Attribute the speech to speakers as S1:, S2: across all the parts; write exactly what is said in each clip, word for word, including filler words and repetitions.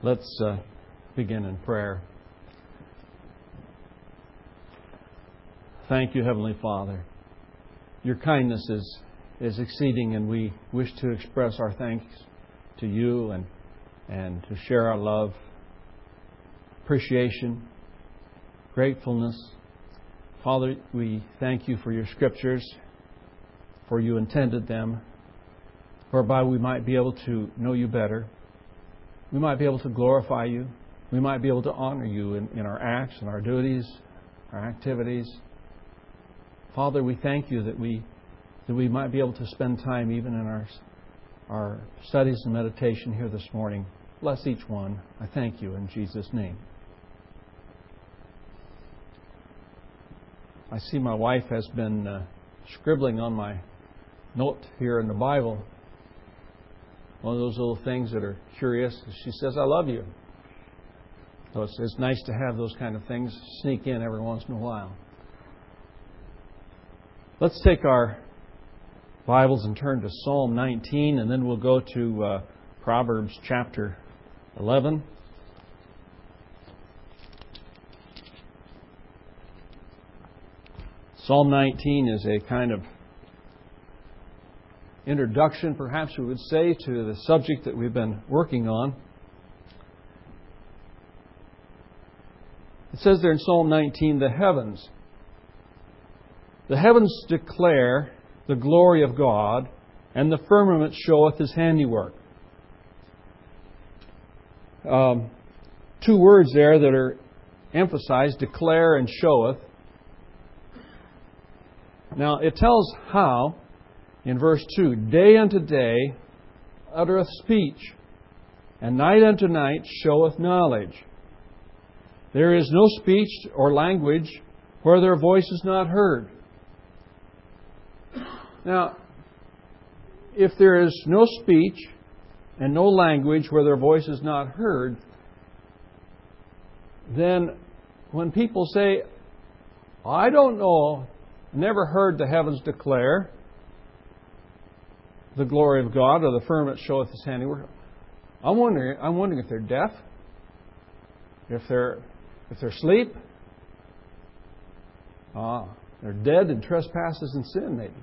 S1: Let's uh, begin in prayer. Thank you, Heavenly Father. Your kindness is, is exceeding, and we wish to express our thanks to you and, and to share our love, appreciation, gratefulness. Father, we thank you for your Scriptures, for you intended them, whereby we might be able to know you better. We might be able to glorify you. We might be able to honor you in, in our acts and our duties, our activities. Father, we thank you that we that we might be able to spend time even in our our studies and meditation here this morning. Bless each one. I thank you in Jesus' name. I see my wife has been uh, scribbling on my note here in the Bible. One of those little things that are curious. She says, I love you. So it's, it's nice to have those kind of things sneak in every once in a while. Let's take our Bibles and turn to Psalm nineteen, and then we'll go to uh, Proverbs chapter eleven. Psalm nineteen is a kind of introduction, perhaps we would say, to the subject that we've been working on. It says there in Psalm nineteen, the heavens. The heavens declare the glory of God, and the firmament showeth His handiwork. Um, two words there that are emphasized, declare and showeth. Now, it tells how, in verse two, day unto day uttereth speech, and night unto night showeth knowledge. There is no speech or language where their voice is not heard. Now, if there is no speech and no language where their voice is not heard, then when people say, I don't know, never heard the heavens declare the glory of God, or the firmament showeth His handiwork, I'm wondering, I'm wondering if they're deaf, if they're if they're asleep. Ah, they're dead in trespasses and sin, maybe.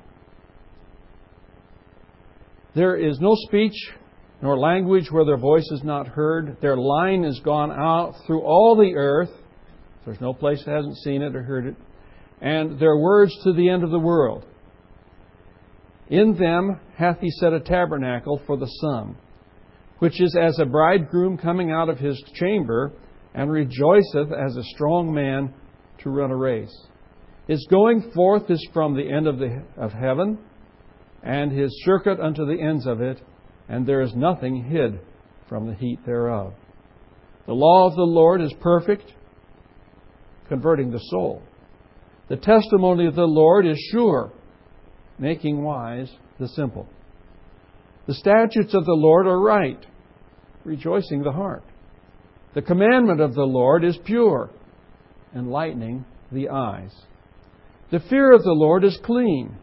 S1: There is no speech nor language where their voice is not heard. Their line is gone out through all the earth. There's no place that hasn't seen it or heard it. And their words to the end of the world. In them hath He set a tabernacle for the sun, which is as a bridegroom coming out of his chamber, and rejoiceth as a strong man to run a race. His going forth is from the end of the of heaven, and His circuit unto the ends of it, and there is nothing hid from the heat thereof. The law of the Lord is perfect, converting the soul. The testimony of the Lord is sure, making wise the simple. The statutes of the Lord are right, rejoicing the heart. The commandment of the Lord is pure, enlightening the eyes. The fear of the Lord is clean,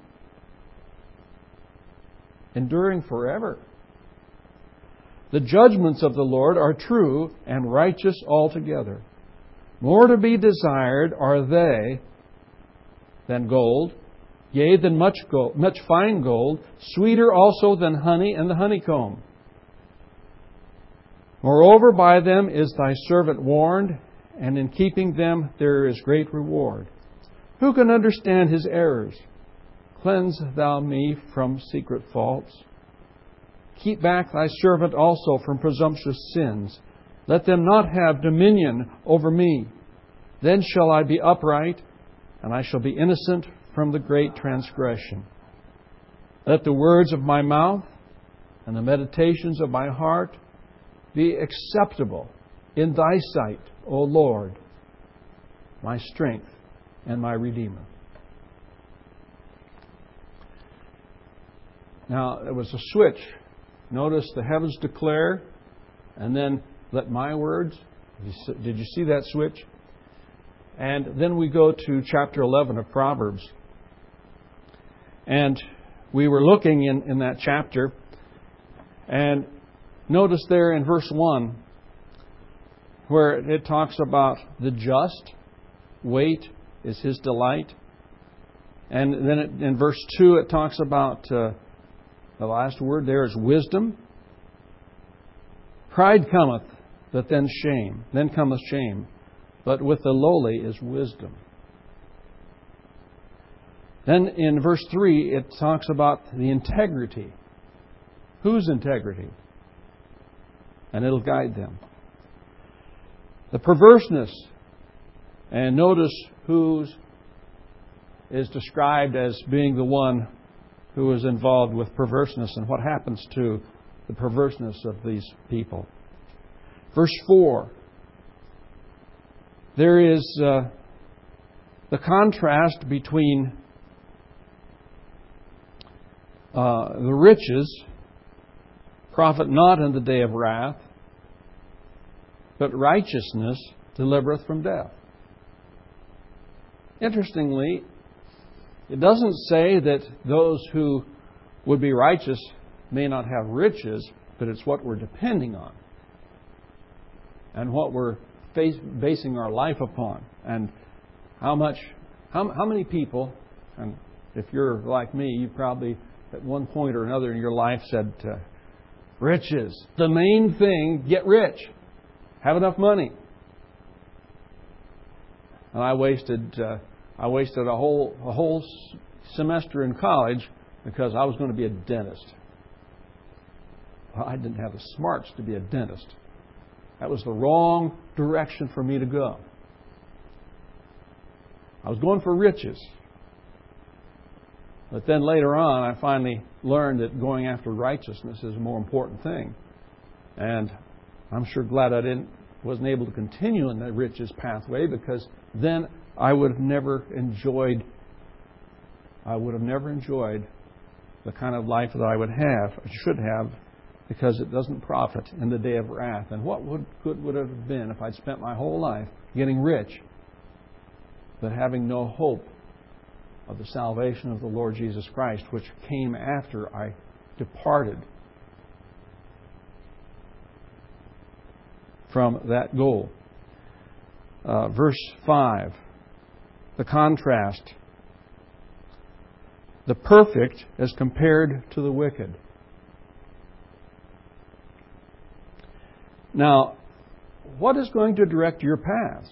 S1: enduring forever. The judgments of the Lord are true and righteous altogether. More to be desired are they than gold, yea, than much gold, much fine gold, sweeter also than honey and the honeycomb. Moreover, by them is thy servant warned, and in keeping them there is great reward. Who can understand his errors? Cleanse thou me from secret faults. Keep back thy servant also from presumptuous sins. Let them not have dominion over me. Then shall I be upright, and I shall be innocent from the great transgression. Let the words of my mouth and the meditations of my heart be acceptable in Thy sight, O Lord, my strength and my Redeemer. Now, there was a switch. Notice the heavens declare, and then let my words. Did you see that switch? And then we go to chapter eleven of Proverbs. And we were looking in, in that chapter, and notice there in verse one, where it talks about the just. Wait is His delight. And then it, in verse two it talks about, uh, the last word there is wisdom. Pride cometh, but then shame. Then cometh shame. But with the lowly is wisdom. Then in verse three it talks about the integrity. Whose integrity? And it'll guide them. The perverseness. And notice whose is described as being the one who is involved with perverseness and what happens to the perverseness of these people. Verse four. There is uh, the contrast between uh, the riches profit not in the day of wrath, but righteousness delivereth from death. Interestingly, it doesn't say that those who would be righteous may not have riches, but it's what we're depending on and what we're face, basing our life upon, and how much, how, how many people, and if you're like me, you probably at one point or another in your life said, uh, riches, the main thing, get rich, have enough money. And I wasted uh, I wasted a whole a whole semester in college because I was going to be a dentist. Well, I didn't have the smarts to be a dentist. That was the wrong direction for me to go. I was going for riches. But then later on, I finally learned that going after righteousness is a more important thing. And I'm sure glad I didn't wasn't able to continue in the riches pathway, because then I would have never enjoyed I would have never enjoyed the kind of life that I would have, or should have, because it doesn't profit in the day of wrath. And what would, good would it have been if I'd spent my whole life getting rich, but having no hope of the salvation of the Lord Jesus Christ, which came after I departed from that goal. Uh, verse five, the contrast. The perfect as compared to the wicked. Now, what is going to direct your paths?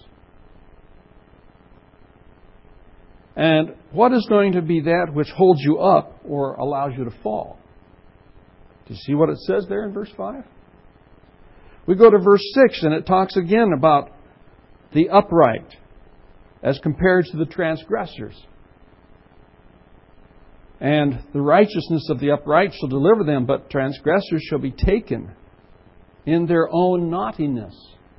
S1: And what is going to be that which holds you up or allows you to fall? Do you see what it says there in verse five? We go to verse six, and it talks again about the upright as compared to the transgressors. And the righteousness of the upright shall deliver them, but transgressors shall be taken in their own naughtiness.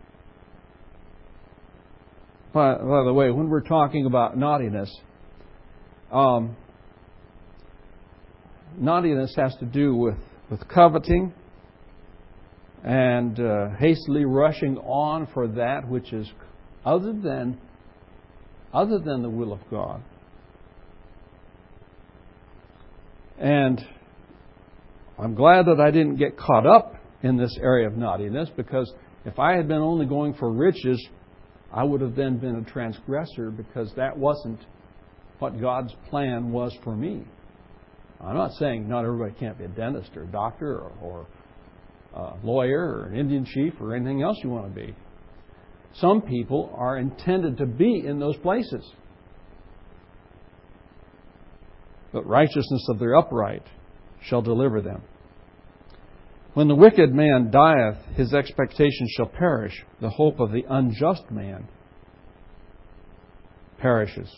S1: By, by the way, when we're talking about naughtiness, um, naughtiness has to do with, with coveting and uh, hastily rushing on for that which is other than other than the will of God. And I'm glad that I didn't get caught up in this area of naughtiness, because if I had been only going for riches, I would have then been a transgressor, because that wasn't what God's plan was for me. I'm not saying not everybody can't be a dentist or a doctor or, or a lawyer or an Indian chief or anything else you want to be. Some people are intended to be in those places. But righteousness of the upright shall deliver them. When the wicked man dieth, his expectation shall perish. The hope of the unjust man perishes.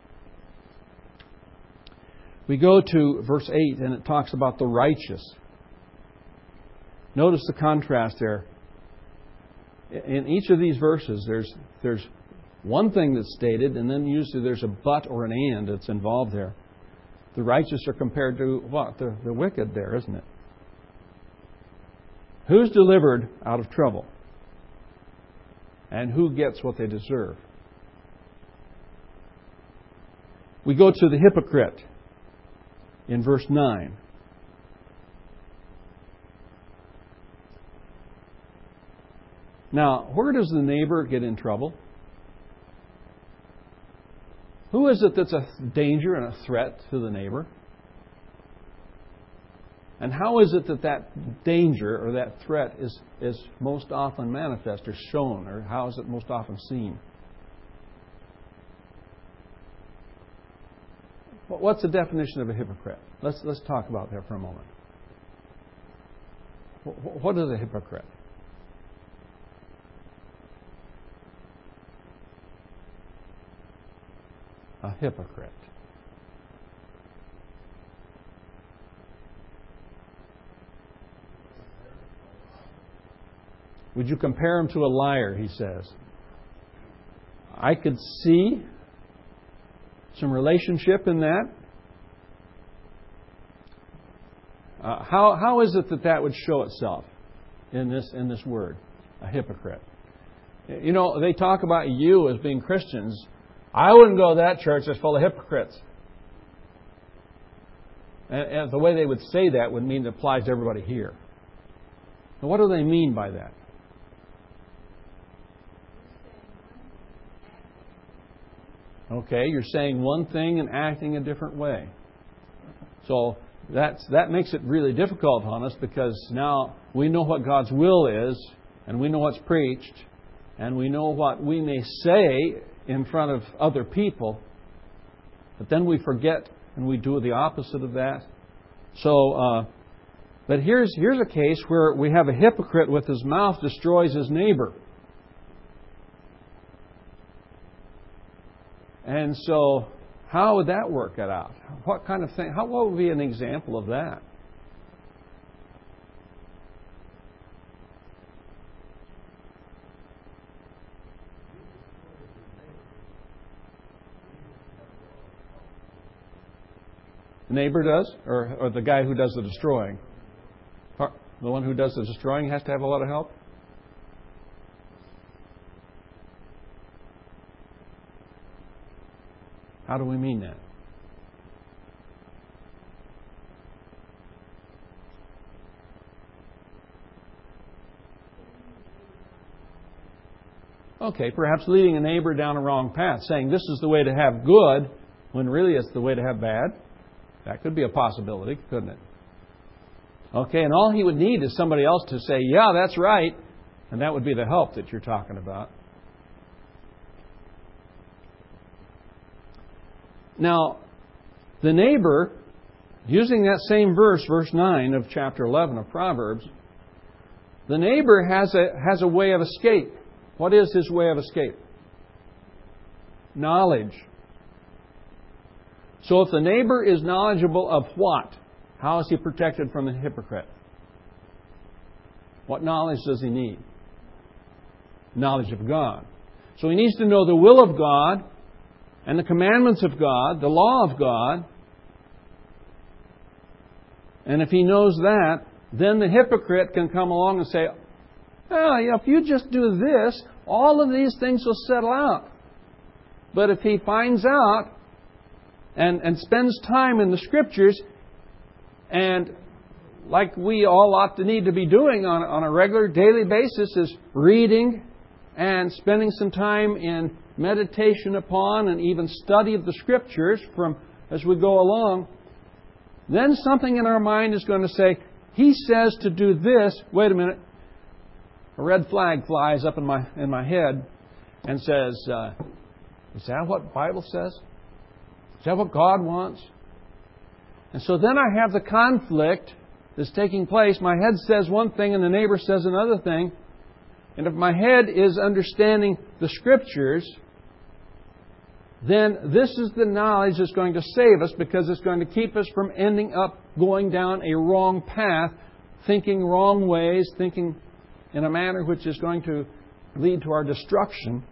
S1: We go to verse eight, and it talks about the righteous. Notice the contrast there. In each of these verses, there's there's one thing that's stated, and then usually there's a but or an and that's involved there. The righteous are compared to what? The, the wicked there, isn't it? Who's delivered out of trouble? And who gets what they deserve? We go to the hypocrite in verse nine. Now, where does the neighbor get in trouble? Who is it that's a danger and a threat to the neighbor? And how is it that that danger or that threat is, is most often manifest or shown, or how is it most often seen? What's the definition of a hypocrite? Let's, let's talk about that for a moment. What is a hypocrite? A hypocrite. Would you compare him to a liar, he says. I could see some relationship in that. Uh, how how is it that that would show itself in this in this word, a hypocrite? You know, they talk about you as being Christians. I wouldn't go to that church that's full of hypocrites. And, and the way they would say that would mean it applies to everybody here. Now, what do they mean by that? Okay, you're saying one thing and acting a different way. So that's, that makes it really difficult on us, because now we know what God's will is, and we know what's preached, and we know what we may say in front of other people, but then we forget and we do the opposite of that. So, uh, but here's here's a case where we have a hypocrite with his mouth destroys his neighbor. And so, how would that work it out? What kind of thing? How what would be an example of that? The neighbor does, or, or the guy who does the destroying? The one who does the destroying has to have a lot of help? How do we mean that? Okay, perhaps leading a neighbor down a wrong path, saying this is the way to have good, when really it's the way to have bad. That could be a possibility, couldn't it? Okay, and all he would need is somebody else to say, yeah, that's right, and that would be the help that you're talking about. Now, the neighbor, using that same verse, verse nine of chapter eleven of Proverbs, the neighbor has a, has a way of escape. What is his way of escape? Knowledge. So if the neighbor is knowledgeable of what? How is he protected from the hypocrite? What knowledge does he need? Knowledge of God. So he needs to know the will of God and the commandments of God, the law of God. And if he knows that, then the hypocrite can come along and say, oh, yeah, if you just do this, all of these things will settle out. But if he finds out and, and spends time in the Scriptures, and like we all ought to need to be doing on, on a regular daily basis, is reading and spending some time in meditation upon and even study of the Scriptures from as we go along, then something in our mind is going to say, he says to do this. Wait a minute. A red flag flies up in my in my head and says, uh, is that what the Bible says? Is that what God wants? And so then I have the conflict that's taking place. My head says one thing and the neighbor says another thing. And if my head is understanding the Scriptures, then this is the knowledge that's going to save us, because it's going to keep us from ending up going down a wrong path, thinking wrong ways, thinking in a manner which is going to lead to our destruction.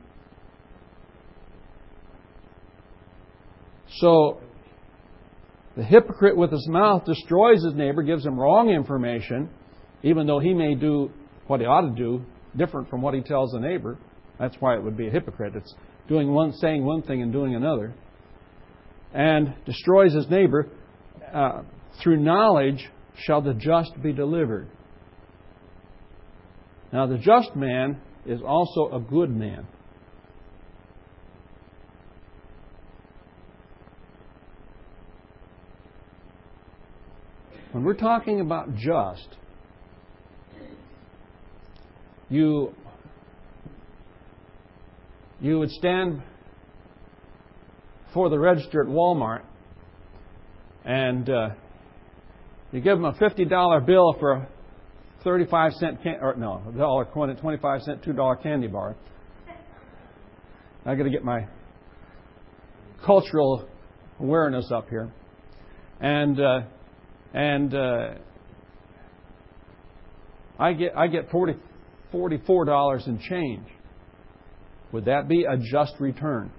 S1: So, the hypocrite with his mouth destroys his neighbor, gives him wrong information, even though he may do what he ought to do, different from what he tells the neighbor. That's why it would be a hypocrite. It's doing one, saying one thing and doing another. And destroys his neighbor. Uh, through knowledge shall the just be delivered. Now, the just man is also a good man. When we're talking about just, you you would stand for the register at Walmart and uh, you give them a fifty dollar bill for a thirty-five cent can- or no, a dollar twenty-five cent two dollar candy bar. I got to get my cultural awareness up here, and uh, and uh, I get I get forty, forty-four dollars in change. Would that be a just return?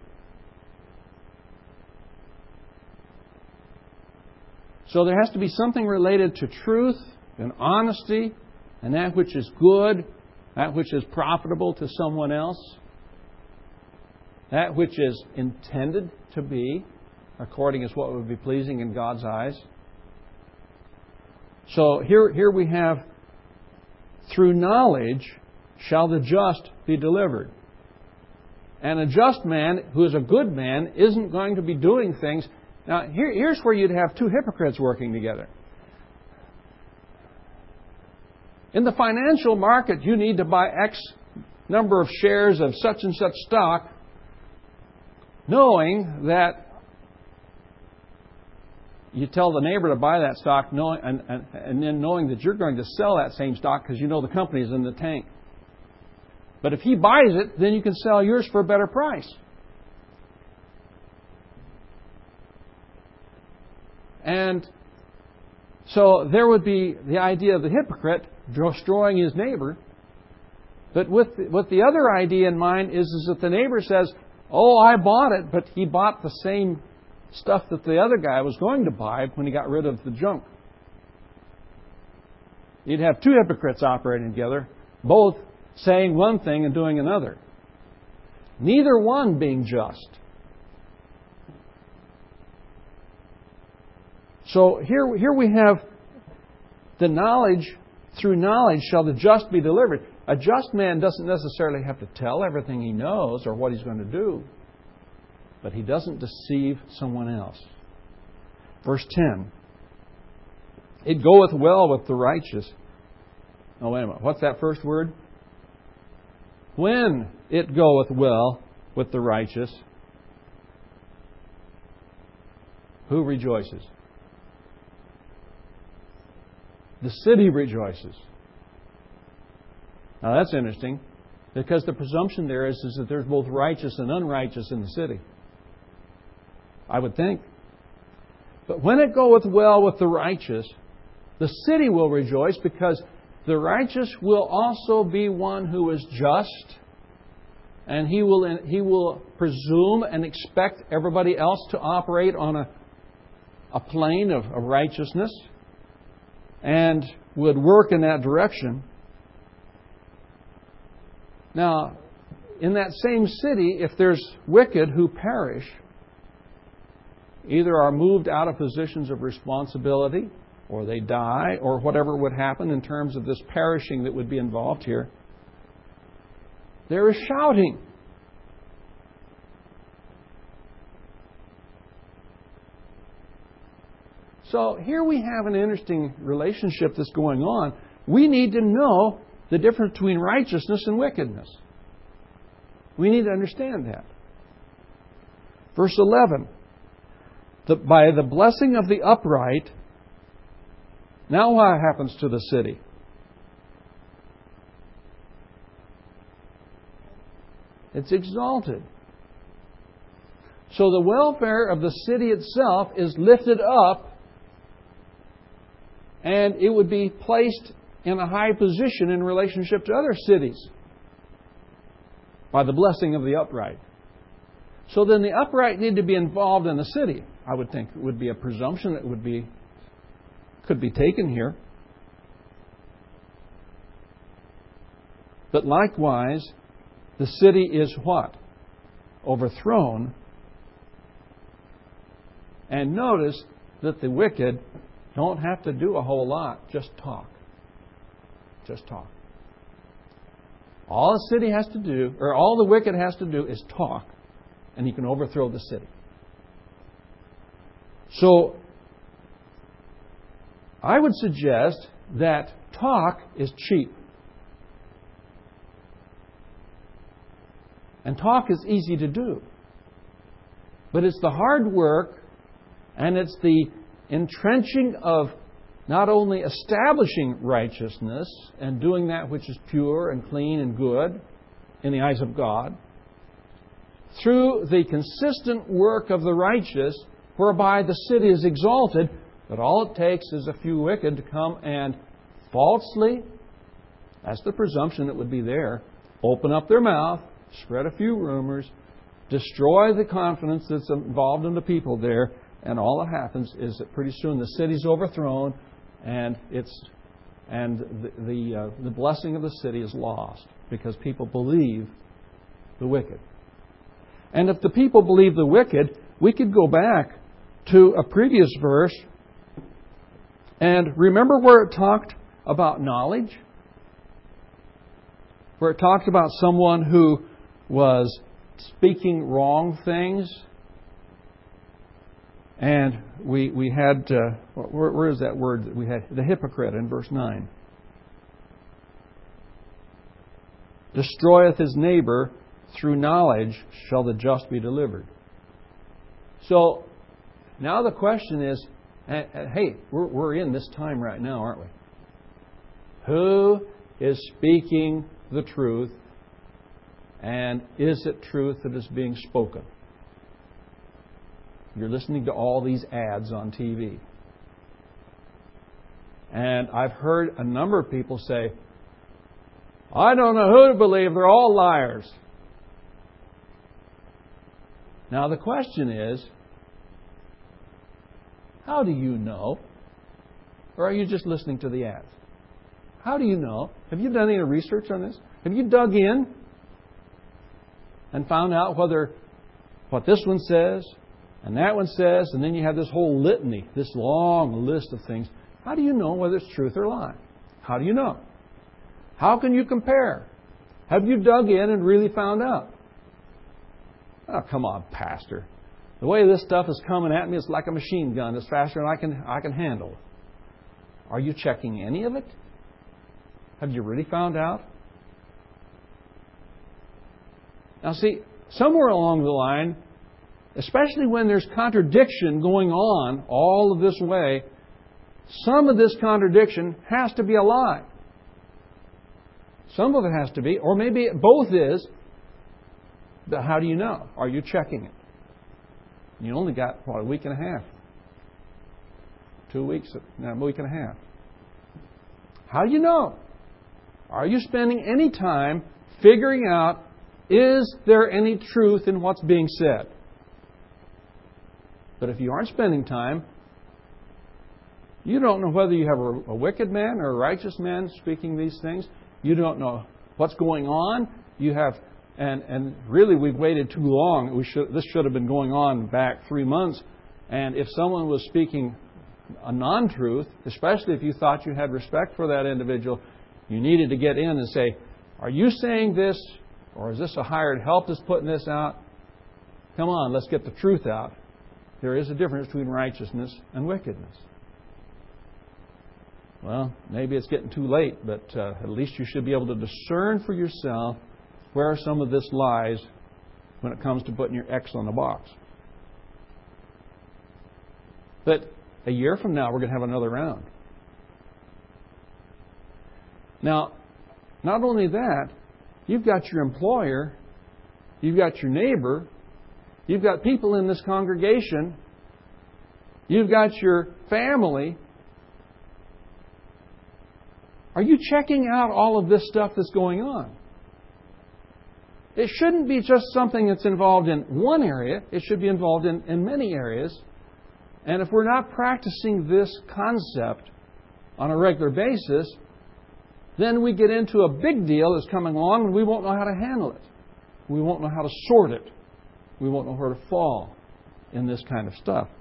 S1: So there has to be something related to truth and honesty and that which is good, that which is profitable to someone else, that which is intended to be according as what would be pleasing in God's eyes. So here, here we have, through knowledge shall the just be delivered. And a just man, who is a good man, isn't going to be doing things. Now, here, here's where you'd have two hypocrites working together. In the financial market, you need to buy X number of shares of such and such stock, knowing that you tell the neighbor to buy that stock, knowing, and, and, and then knowing that you're going to sell that same stock because you know the company's in the tank. But if he buys it, then you can sell yours for a better price. And so there would be the idea of the hypocrite destroying his neighbor. But with, with the other idea in mind is, is that the neighbor says, oh, I bought it, but he bought the same stuff that the other guy was going to buy when he got rid of the junk. You'd have two hypocrites operating together, both saying one thing and doing another. Neither one being just. So here, here we have the knowledge, through knowledge shall the just be delivered. A just man doesn't necessarily have to tell everything he knows or what he's going to do, but he doesn't deceive someone else. Verse ten. It goeth well with the righteous. Oh, wait a minute. What's that first word? When it goeth well with the righteous, who rejoices? The city rejoices. Now that's interesting, because the presumption there is, is that there's both righteous and unrighteous in the city. I would think. But when it goeth well with the righteous, the city will rejoice, because the righteous will also be one who is just, and he will he will presume and expect everybody else to operate on a, a plane of, of righteousness, and would work in that direction. Now, in that same city, if there's wicked who perish, either are moved out of positions of responsibility, or they die, or whatever would happen in terms of this perishing that would be involved here, there is shouting. So here we have an interesting relationship that's going on. We need to know the difference between righteousness and wickedness. We need to understand that. Verse eleven. The, by the blessing of the upright, now what happens to the city? It's exalted. So the welfare of the city itself is lifted up, and it would be placed in a high position in relationship to other cities by the blessing of the upright. So then the upright need to be involved in the city. I would think it would be a presumption that would be could be taken here. But likewise, the city is what? Overthrown. And notice that the wicked don't have to do a whole lot. Just talk. Just talk. All the city has to do, or all the wicked has to do, is talk, and he can overthrow the city. So, I would suggest that talk is cheap. And talk is easy to do. But it's the hard work, and it's the entrenching of not only establishing righteousness and doing that which is pure and clean and good in the eyes of God, through the consistent work of the righteous, whereby the city is exalted, but all it takes is a few wicked to come and falsely, that's the presumption that would be there, open up their mouth, spread a few rumors, destroy the confidence that's involved in the people there, and all that happens is that pretty soon the city's overthrown, and it's and the the, uh, the blessing of the city is lost because people believe the wicked. And if the people believe the wicked, we could go back to a previous verse and remember where it talked about knowledge, where it talked about someone who was speaking wrong things. And we we had, uh, where, where is that word that we had? The hypocrite in verse nine. Destroyeth his neighbor, through knowledge shall the just be delivered. So, now the question is, hey, we're, we're in this time right now, aren't we? Who is speaking the truth, and is it truth that is being spoken? You're listening to all these ads on T V. And I've heard a number of people say, I don't know who to believe, they're all liars. Now the question is, how do you know? Or are you just listening to the ads? How do you know? Have you done any research on this? Have you dug in and found out whether what this one says and that one says, and then you have this whole litany, this long list of things. How do you know whether it's truth or lie? How do you know? How can you compare? Have you dug in and really found out? Oh, come on, Pastor. The way this stuff is coming at me is like a machine gun. It's faster than I can I can handle. Are you checking any of it? Have you really found out? Now see, somewhere along the line, especially when there's contradiction going on all of this way, some of this contradiction has to be a lie. Some of it has to be, or maybe it both is, but how do you know? Are you checking it? You only got, what, a week and a half? Two weeks, no, a week and a half. How do you know? Are you spending any time figuring out, is there any truth in what's being said? But if you aren't spending time, you don't know whether you have a, a wicked man or a righteous man speaking these things. You don't know what's going on. You have, and and really we've waited too long. We should this should have been going on back three months. And if someone was speaking a non-truth, especially if you thought you had respect for that individual, you needed to get in and say, are you saying this, or is this a hired help that's putting this out? Come on, let's get the truth out. There is a difference between righteousness and wickedness. Well, maybe it's getting too late, but uh, at least you should be able to discern for yourself where some of this lies when it comes to putting your X on the box. But a year from now, we're going to have another round. Now, not only that, you've got your employer, you've got your neighbor, you've got people in this congregation, you've got your family. Are you checking out all of this stuff that's going on? It shouldn't be just something that's involved in one area. It should be involved in, in many areas. And if we're not practicing this concept on a regular basis, then we get into a big deal that's coming along and we won't know how to handle it. We won't know how to sort it. We won't know where to fall in this kind of stuff.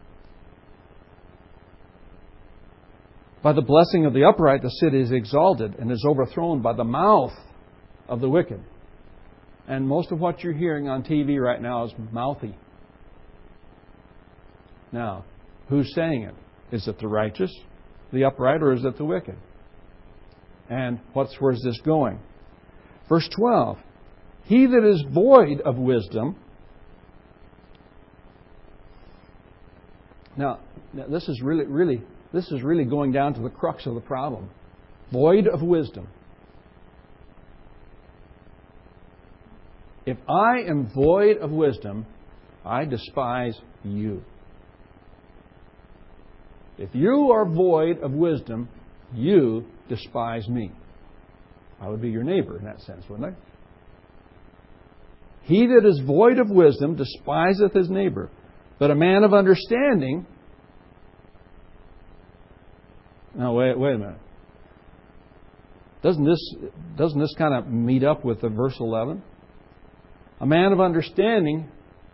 S1: By the blessing of the upright, the city is exalted and is overthrown by the mouth of the wicked. And most of what you're hearing on T V right now is mouthy. Now, who's saying it? Is it the righteous, the upright, or is it the wicked? And what's where's this going? Verse twelve. He that is void of wisdom. Now, this is really, really, this is really going down to the crux of the problem. Void of wisdom. If I am void of wisdom, I despise you. If you are void of wisdom, you despise me. I would be your neighbor in that sense, wouldn't I? He that is void of wisdom despiseth his neighbor, but a man of understanding... Now, wait, wait a minute. Doesn't this, doesn't this kind of meet up with the verse eleven? A man of understanding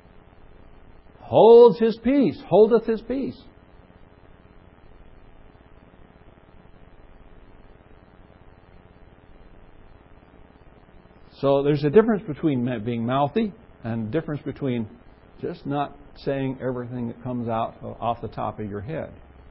S1: holds his peace, holdeth his peace. So there's a difference between being mouthy and a difference between just not saying everything that comes out off the top of your head.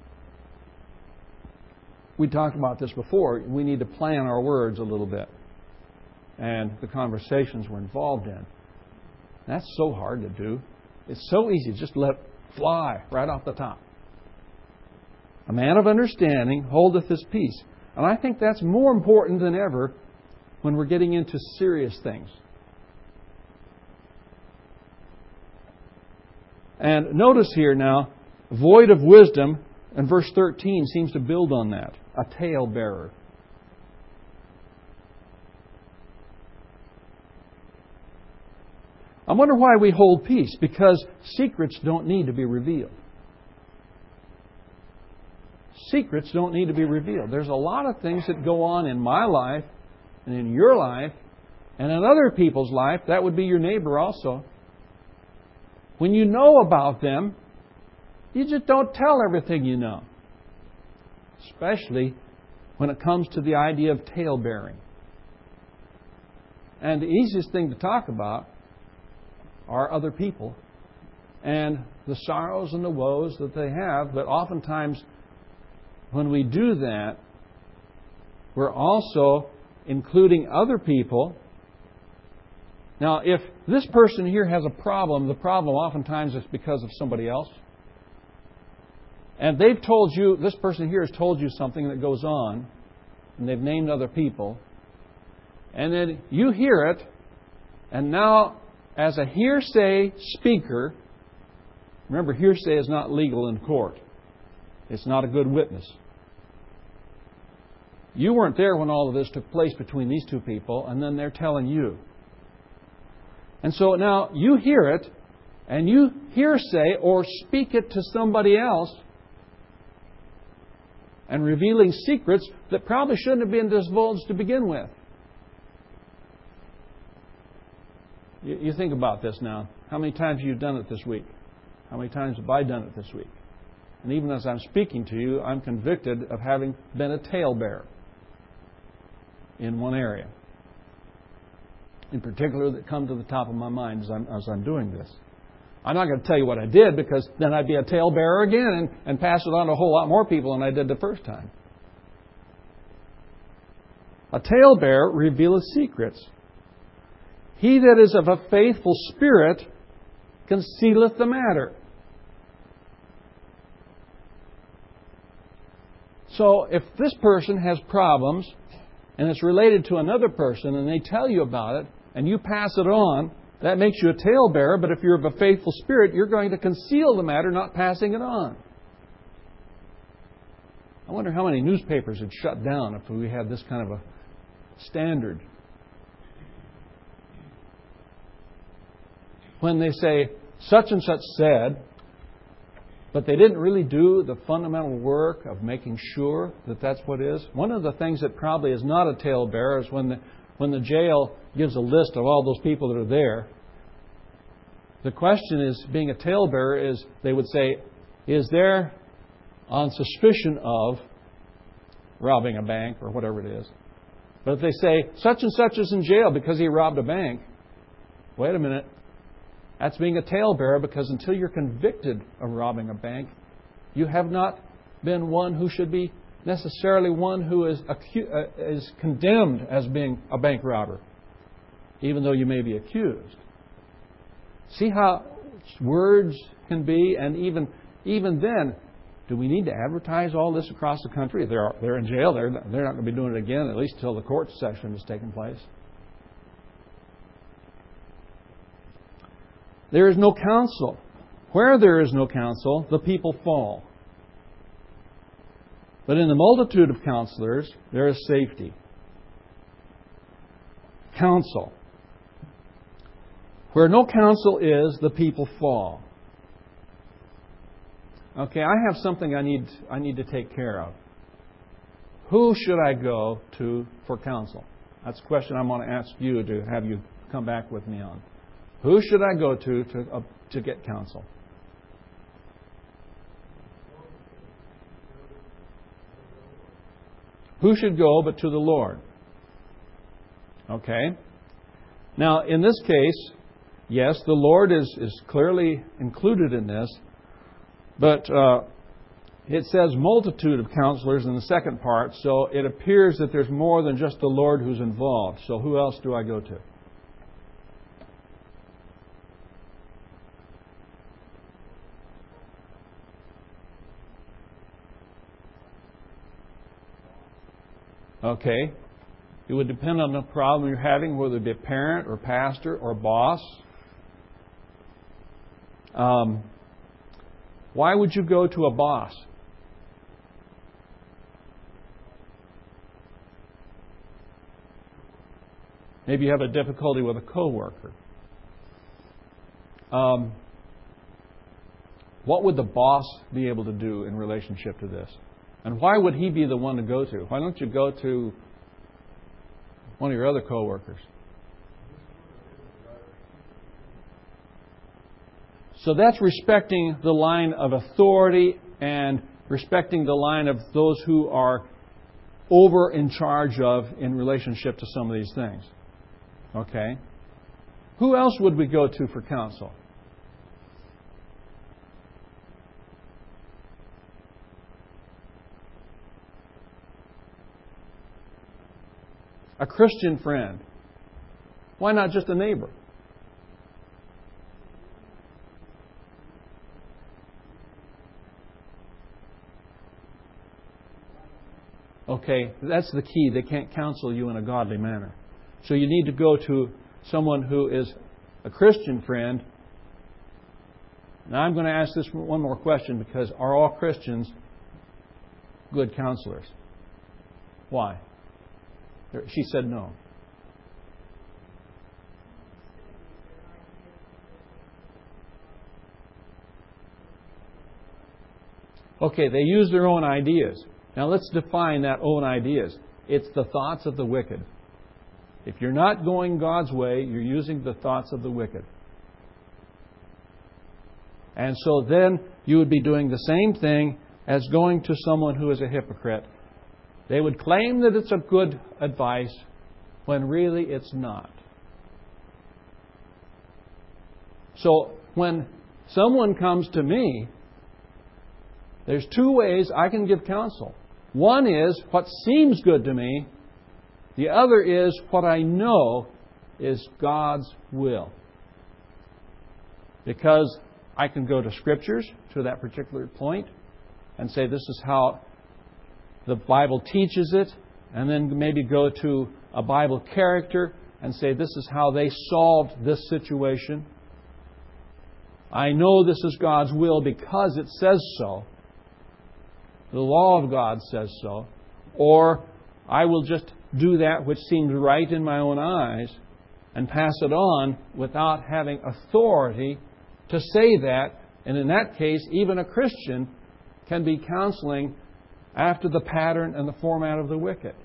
S1: We talked about this before. We need to plan our words a little bit. And the conversations we're involved in. That's so hard to do. It's so easy to just let it fly right off the top. A man of understanding holdeth his peace. And I think that's more important than ever when we're getting into serious things. And notice here now, void of wisdom, and verse thirteen seems to build on that. A talebearer. I wonder why we hold peace. Because secrets don't need to be revealed. Secrets don't need to be revealed. There's a lot of things that go on in my life and in your life and in other people's life. That would be your neighbor also. When you know about them, you just don't tell everything you know. Especially when it comes to the idea of talebearing. And the easiest thing to talk about are other people and the sorrows and the woes that they have. But oftentimes, when we do that, we're also including other people. Now, if this person here has a problem, the problem oftentimes is because of somebody else. And they've told you, this person here has told you something that goes on, and they've named other people. And then you hear it, and now, as a hearsay speaker, remember, hearsay is not legal in court. It's not a good witness. You weren't there when all of this took place between these two people, and then they're telling you. And so now you hear it, and you hearsay or speak it to somebody else, and revealing secrets that probably shouldn't have been divulged to begin with. You, you think about this now. How many times have you done it this week? How many times have I done it this week? And even as I'm speaking to you, I'm convicted of having been a talebearer in one area. In particular, that come to the top of my mind as I'm, as I'm doing this. I'm not going to tell you what I did, because then I'd be a talebearer again and, and pass it on to a whole lot more people than I did the first time. A talebearer revealeth secrets. He that is of a faithful spirit concealeth the matter. So if this person has problems and it's related to another person and they tell you about it and you pass it on, that makes you a talebearer. But if you're of a faithful spirit, you're going to conceal the matter, not passing it on. I wonder how many newspapers would shut down if we had this kind of a standard. When they say, such and such said, but they didn't really do the fundamental work of making sure that that's what is. One of the things that probably is not a talebearer is when the, when the jail gives a list of all those people that are there. The question is, being a talebearer is, they would say, is there on suspicion of robbing a bank or whatever it is, But if they say, such and such is in jail because he robbed a bank, wait a minute. That's being a talebearer, because until you're convicted of robbing a bank, you have not been one who should be necessarily one who is acu- uh, is condemned as being a bank robber, even though you may be accused. See how words can be, and even even then, do we need to advertise all this across the country? They're they're in jail. They're they're not going to be doing it again, at least until the court session has taken place. There is no counsel. Where there is no counsel, the people fall. But in the multitude of counselors, there is safety. Counsel. Where no counsel is, the people fall. Okay, I have something I need I need to take care of. Who should I go to for counsel? That's a question I'm going to ask you to have you come back with me on. Who should I go to to, uh, to get counsel? Who should go but to the Lord? Okay. Now, in this case, yes, the Lord is, is clearly included in this, but uh, it says multitude of counselors in the second part, so it appears that there's more than just the Lord who's involved. So who else do I go to? Okay. It would depend on the problem you're having, whether it be a parent or pastor or boss. Um, why would you go to a boss? Maybe you have a difficulty with a coworker. Um, what would the boss be able to do in relationship to this? And why would he be the one to go to? Why don't you go to one of your other coworkers? So that's respecting the line of authority and respecting the line of those who are over in charge of in relationship to some of these things. Okay? Who else would we go to for counsel? A Christian friend. Why not just a neighbor? Okay, that's the key. They can't counsel you in a godly manner. So you need to go to someone who is a Christian friend. Now I'm going to ask this one more question, because are all Christians good counselors? Why? She said no. Okay, they use their own ideas. Now let's define that own ideas. It's the thoughts of the wicked. If you're not going God's way, you're using the thoughts of the wicked. And so then you would be doing the same thing as going to someone who is a hypocrite. They would claim that it's a good advice when really it's not. So when someone comes to me, there's two ways I can give counsel. One is what seems good to me. The other is what I know is God's will. Because I can go to Scriptures to that particular point and say this is how the Bible teaches it, and then maybe go to a Bible character and say this is how they solved this situation. I know this is God's will because it says so. The law of God says so. Or I will just do that which seems right in my own eyes and pass it on without having authority to say that. And in that case, even a Christian can be counseling after the pattern and the format of the wicked.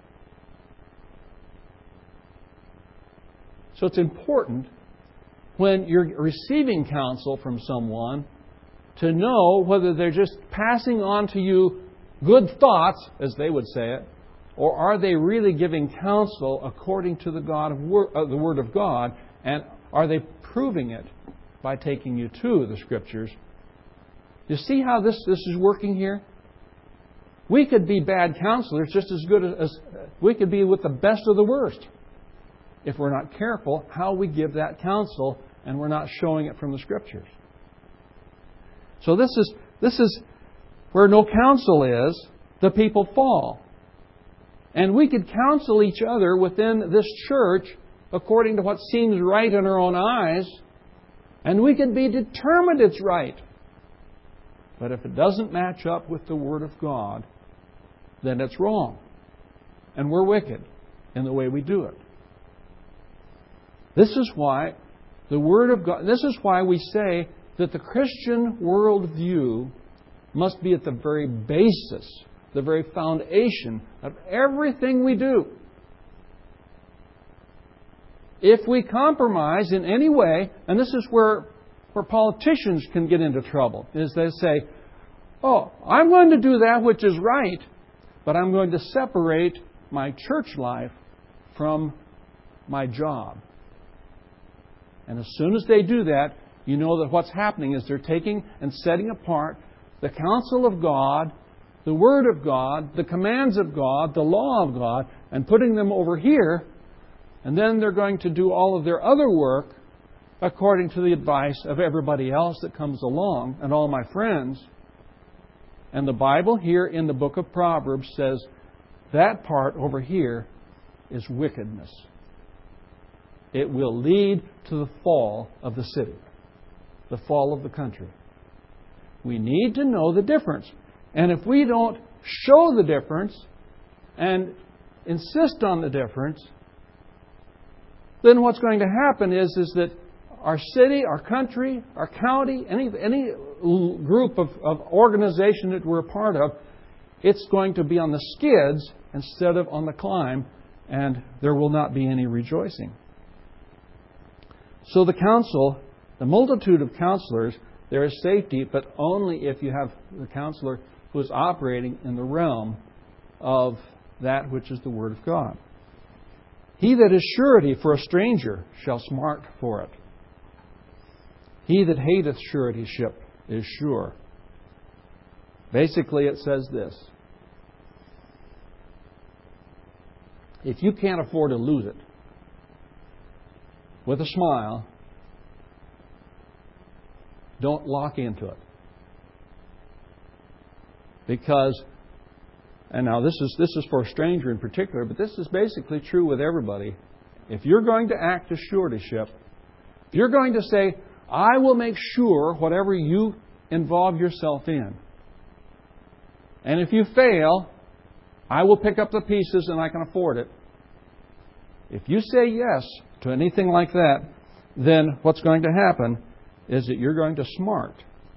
S1: So it's important when you're receiving counsel from someone to know whether they're just passing on to you good thoughts, as they would say it, Or are they really giving counsel according to the, God of wor- uh, the Word of God? And are they proving it by taking you to the Scriptures? You see how this, this is working here? We could be bad counselors just as good as we could be with the best of the worst if we're not careful how we give that counsel and we're not showing it from the Scriptures. So this is this is where no counsel is, the people fall. And we could counsel each other within this church according to what seems right in our own eyes, and we could be determined it's right. But if it doesn't match up with the Word of God, then it's wrong. And we're wicked in the way we do it. This is why the Word of God, this is why we say that the Christian worldview must be at the very basis, the very foundation of everything we do. If we compromise in any way, and this is where, where politicians can get into trouble, is they say, oh, I'm going to do that which is right, but I'm going to separate my church life from my job. And as soon as they do that, you know that what's happening is they're taking and setting apart the counsel of God, the Word of God, the commands of God, the law of God, and putting them over here. And then they're going to do all of their other work according to the advice of everybody else that comes along and all my friends. And the Bible here in the book of Proverbs says that part over here is wickedness. It will lead to the fall of the city, the fall of the country. We need to know the difference. And if we don't show the difference and insist on the difference, then what's going to happen is, is that our city, our country, our county, any, any group of, of organization that we're a part of, it's going to be on the skids instead of on the climb, and there will not be any rejoicing. So the counsel, the multitude of counselors, there is safety, but only if you have the counselor who is operating in the realm of that which is the Word of God. He that is surety for a stranger shall smart for it. He that hateth suretyship is sure. Basically, it says this. If you can't afford to lose it, with a smile, don't lock into it. Because, and now this is this is for a stranger in particular, but this is basically true with everybody. If you're going to act as suretyship, if you're going to say, I will make sure whatever you involve yourself in, and if you fail, I will pick up the pieces and I can afford it. If you say yes to anything like that, then what's going to happen is that you're going to smart.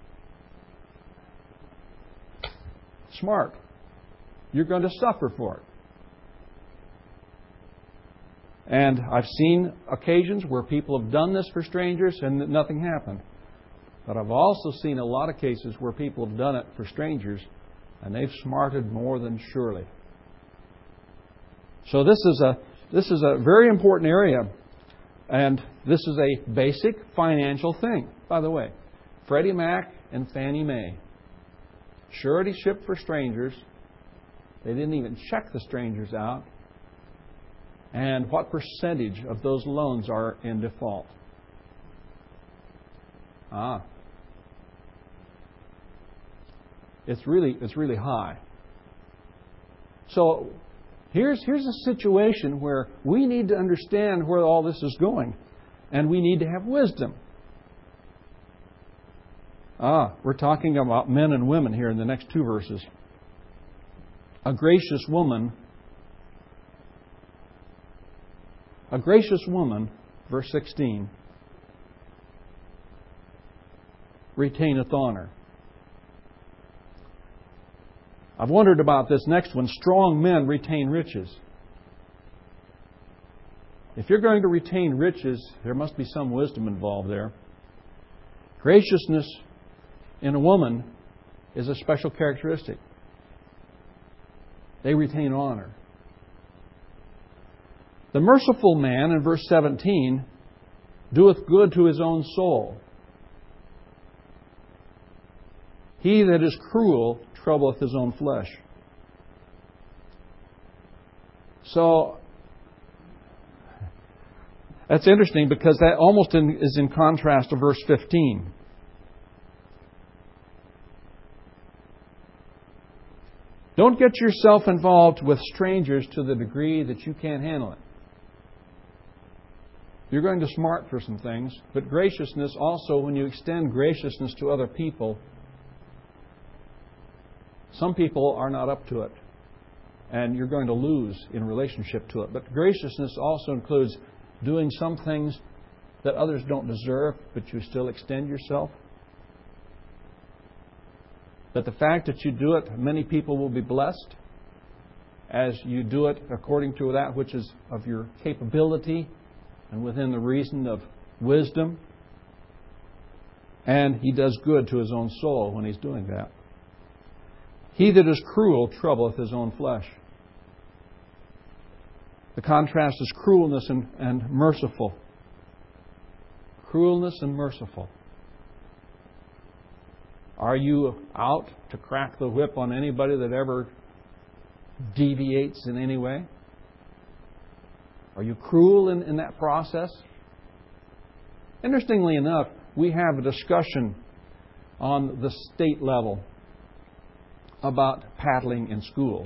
S1: Smart. You're going to suffer for it. And I've seen occasions where people have done this for strangers and nothing happened. But I've also seen a lot of cases where people have done it for strangers and they've smarted more than surely. So this is a this is a very important area. And this is a basic financial thing. By the way, Freddie Mac and Fannie Mae. Suretyship for strangers. They didn't even check the strangers out. And what percentage of those loans are in default? Ah. It's really it's really high. So here's here's a situation where we need to understand where all this is going. And we need to have wisdom. Ah, we're talking about men and women here in the next two verses. A gracious woman, a gracious woman, verse sixteen, retaineth honor. I've wondered about this next one. Strong men retain riches. If you're going to retain riches, there must be some wisdom involved there. Graciousness in a woman is a special characteristic. They retain honor. The merciful man, in verse seventeen, doeth good to his own soul. He that is cruel troubleth his own flesh. So, that's interesting because that almost in, is in contrast to verse fifteen. Don't get yourself involved with strangers to the degree that you can't handle it. You're going to smart for some things, but graciousness also, when you extend graciousness to other people, some people are not up to it, and you're going to lose in relationship to it. But graciousness also includes doing some things that others don't deserve, but you still extend yourself. That the fact that you do it, many people will be blessed as you do it according to that which is of your capability and within the reason of wisdom. And he does good to his own soul when he's doing that. He that is cruel troubleth his own flesh. The contrast is cruelness and, and merciful. Cruelness and merciful. Are you out to crack the whip on anybody that ever deviates in any way? Are you cruel in, in that process? Interestingly enough, we have a discussion on the state level about paddling in schools.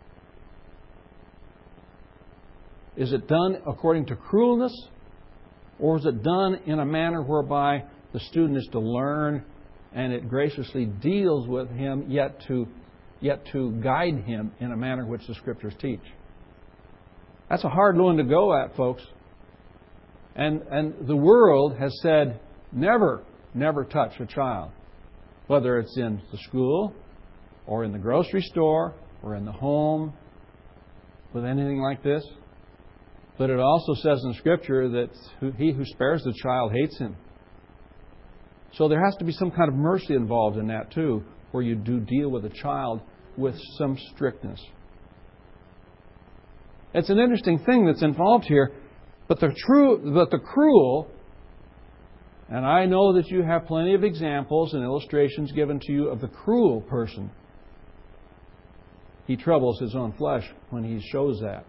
S1: Is it done according to cruelness, or is it done in a manner whereby the student is to learn and it graciously deals with him, yet to yet to guide him in a manner which the Scriptures teach? That's a hard one to go at, folks. And and the world has said, never, never touch a child, whether it's in the school or in the grocery store or in the home with anything like this. But it also says in Scripture that he who spares the child hates him. So there has to be some kind of mercy involved in that too, where you do deal with a child with some strictness. It's an interesting thing that's involved here, but the true, but the cruel, and I know that you have plenty of examples and illustrations given to you of the cruel person. He troubles his own flesh when he shows that.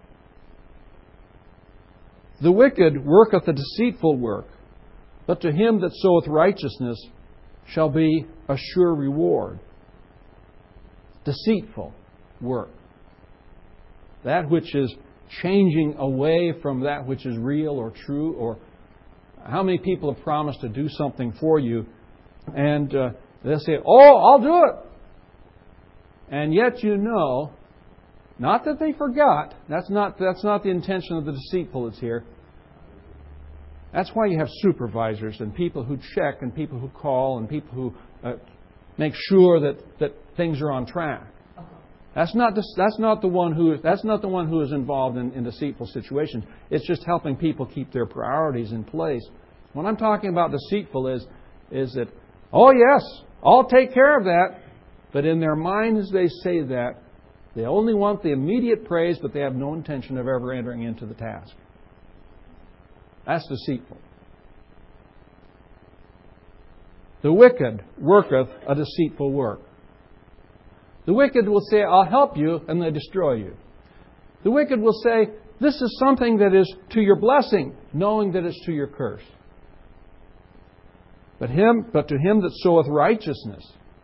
S1: The wicked worketh a deceitful work, but to him that soweth righteousness shall be a sure reward. Deceitful work. That which is changing away from that which is real or true. Or how many people have promised to do something for you and uh, they'll say, oh, I'll do it. And yet you know, not that they forgot. That's not, that's not the intention of the deceitful that's here. That's why you have supervisors and people who check and people who call and people who uh, make sure that, that things are on track. That's not the, that's not the one who that's not the one who is involved in, in deceitful situations. It's just helping people keep their priorities in place. What I'm talking about deceitful is is that, oh yes, I'll take care of that. But in their minds they say that they only want the immediate praise, but they have no intention of ever entering into the task. That's deceitful. The wicked worketh a deceitful work. The wicked will say, I'll help you, and they destroy you. The wicked will say, this is something that is to your blessing, knowing that it's to your curse. But him, but to him that soweth righteousness.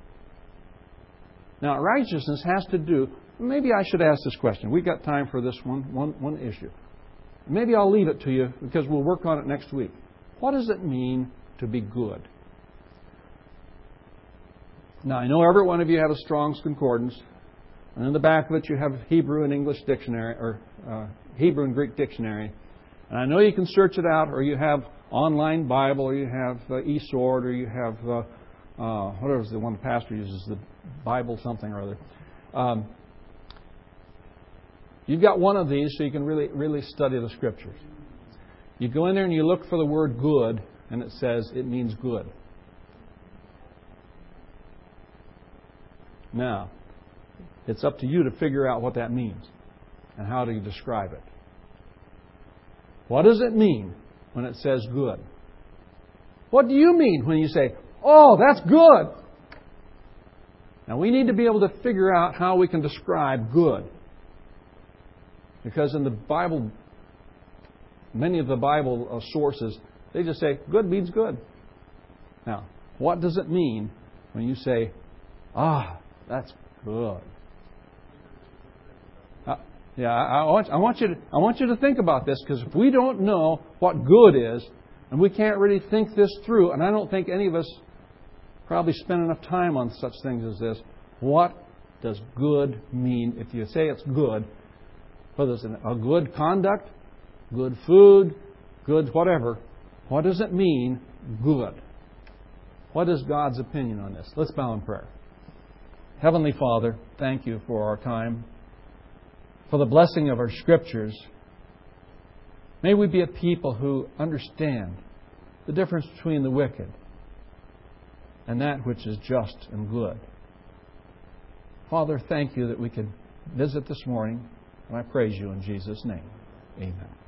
S1: Now, righteousness has to do, maybe I should ask this question. We've got time for this one, one, one issue. Maybe I'll leave it to you because we'll work on it next week. What does it mean to be good? Now, I know every one of you have a Strong's Concordance, and in the back of it you have Hebrew and English dictionary, or uh, Hebrew and Greek dictionary. And I know you can search it out, or you have online Bible, or you have uh, eSword, or you have uh, uh, whatever is the one the pastor uses, the Bible something or other. Um, You've got one of these so you can really, really study the Scriptures. You go in there and you look for the word good, and it says it means good. Now, it's up to you to figure out what that means and how do you describe it. What does it mean when it says good? What do you mean when you say, oh, that's good? Now, we need to be able to figure out how we can describe good. Because in the Bible, many of the Bible sources, they just say, good means good. Now, what does it mean when you say, ah, that's good? Uh, yeah, I, I, want, I, want you to, I want you to think about this, because if we don't know what good is, and we can't really think this through, and I don't think any of us probably spend enough time on such things as this, what does good mean? If you say it's good, whether it's a good conduct, good food, good whatever, what does it mean, good? What is God's opinion on this? Let's bow in prayer. Heavenly Father, thank you for our time, for the blessing of our Scriptures. May we be a people who understand the difference between the wicked and that which is just and good. Father, thank you that we could visit this morning, and I praise you in Jesus' name. Amen.